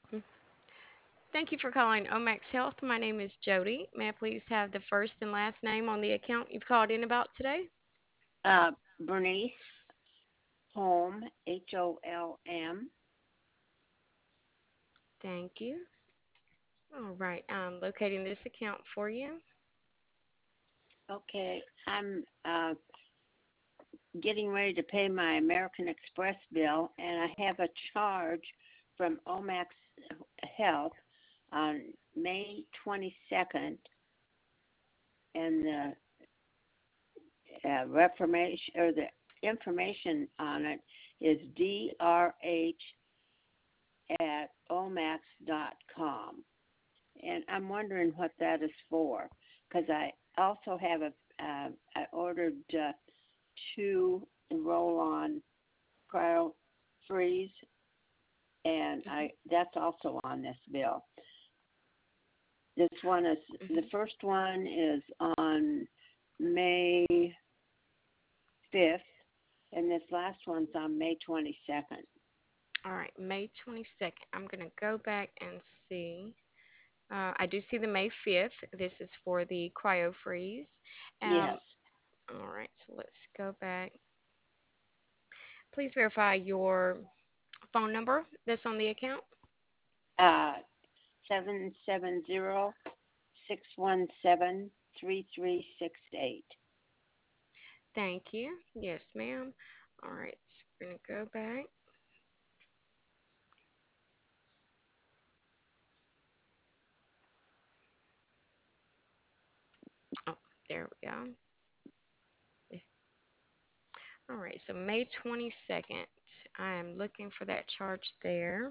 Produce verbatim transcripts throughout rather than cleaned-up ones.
Mm. Thank you for calling Omax Health. My name is Jody. May I please have the first and last name on the account you've called in about today? Uh, Bernice Holm, H O L M. Thank you. All right, I'm locating this account for you. Okay, I'm uh, getting ready to pay my American Express bill, and I have a charge from Omax Health on May twenty-second, and the uh, reformation or the information on it is D R H at omax dot com. And I'm wondering what that is for, because I also have a uh, I ordered uh, two roll-on cryo freeze, and I that's also on this bill. This one is the Hmm. first one is on May fifth, and this last one's on May twenty-second. All right, May twenty-second. I'm going to go back and see. Uh, I do see the May fifth. This is for the cryo freeze. Yes, Um, all right, so let's go back. Please verify your phone number that's on the account. uh, seven seven zero six one seven three three six eight. Thank you. Yes, ma'am. All right, so we're going to go back. Oh, there we go. All right, so May twenty-second. I am looking for that charge there.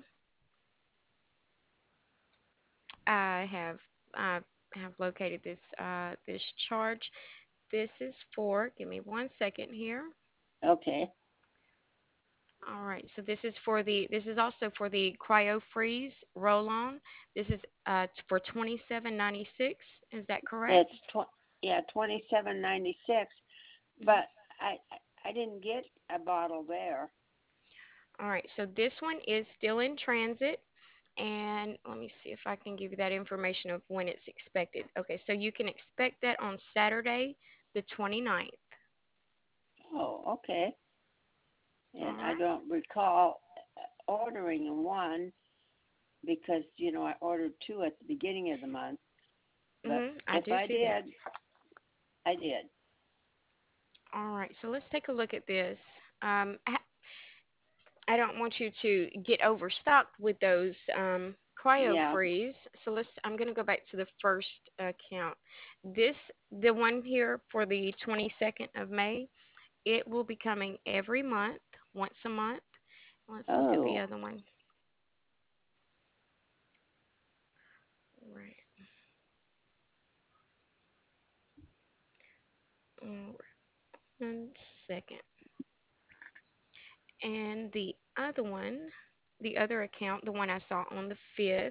I have I have located this uh, this charge. This is for, give me one second here. Okay. All right, so this is for the this is also for the cryo freeze roll on. This is uh for twenty-seven ninety-six. Is that correct? It's tw- yeah, twenty-seven ninety-six, Hmm. but I I didn't get a bottle there. All right, so this one is still in transit. And let me see if I can give you that information of when it's expected. Okay, so you can expect that on Saturday, the twenty-ninth. Oh, okay. All And I right. don't recall ordering one because you know I ordered two at the beginning of the month. But Mhm. I if do I see that. did, I did. All right, so let's take a look at this. Um, I I don't want you to get overstocked with those um, cryo Yeah. freeze. So let's. I'm going to go back to the first account. This, the one here for the twenty-second of May. It will be coming every month, once a month. Let's look at the Oh. other one. Right. All right. One second. And the other one, the other account, the one I saw on the fifth.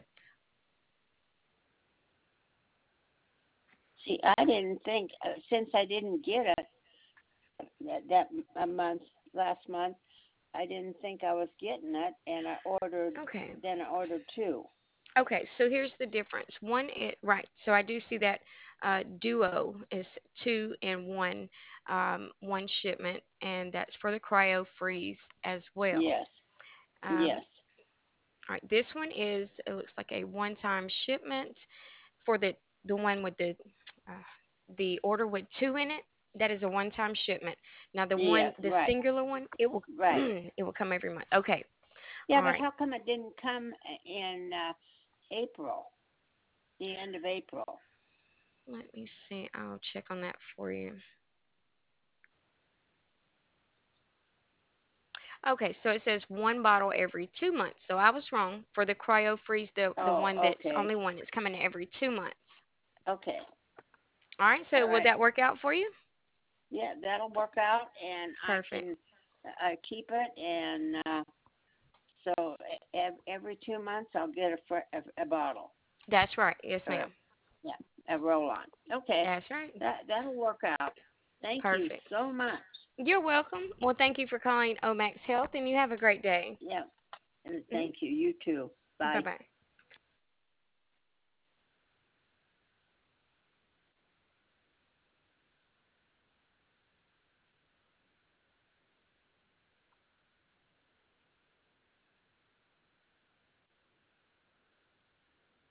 See, I didn't think uh, since I didn't get it that that a month last month, I didn't think I was getting it, and I ordered. Okay. Then I ordered two. Okay, so here's the difference. One, it, right, so I do see that uh, Duo is two and one, um, one shipment, and that's for the cryo freeze as well. Yes. Um, Yes. all right, this one is, it looks like a one-time shipment for the the one with the uh, the order with two in it. That is a one-time shipment. Now the one, Yes. the Right. singular one, it will Right. it will come every month. Okay, Yeah, all but right. how come it didn't come in uh, April? The end of April. Let me see. I'll check on that for you. Okay, so it says one bottle every two months. So I was wrong for the cryo freeze, the the Oh, one that's okay. only one that's coming every two months. Okay. All right, so All would right. that work out for you? Yeah, that'll work out, and I Perfect. can uh, keep it. And uh, so e- every two months, I'll get a, fr- a, a bottle That's right. Yes, or ma'am. yeah, a roll on. Okay, That's right. that that'll work out. Thank you Perfect. so much. You're welcome. Well, thank you for calling Omax Health, and you have a great day. Yeah, and Hmm. thank you. You too. Bye Bye. bye.